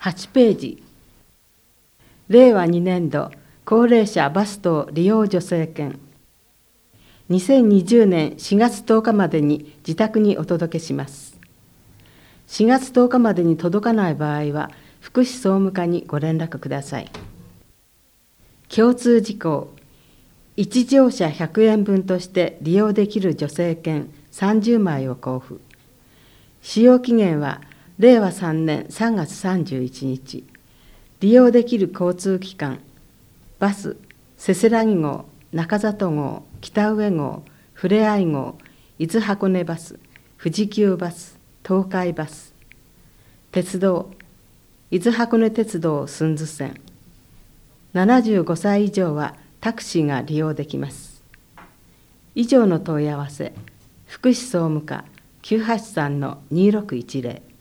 8ページ。令和2年度高齢者バス等利用助成券。2020年4月10日までに自宅にお届けします。4月10日までに届かない場合は、福祉総務課にご連絡ください。共通事項。1乗車100円分として利用できる助成券30枚を交付。使用期限は令和3年3月31日。利用できる交通機関、バス、せせらぎ号、中里号、北上号、ふれあい号、伊豆箱根バス、富士急バス、東海バス。鉄道、伊豆箱根鉄道駿豆線。75歳以上はタクシーが利用できます。以上の問い合わせ、福祉総務課 983-2610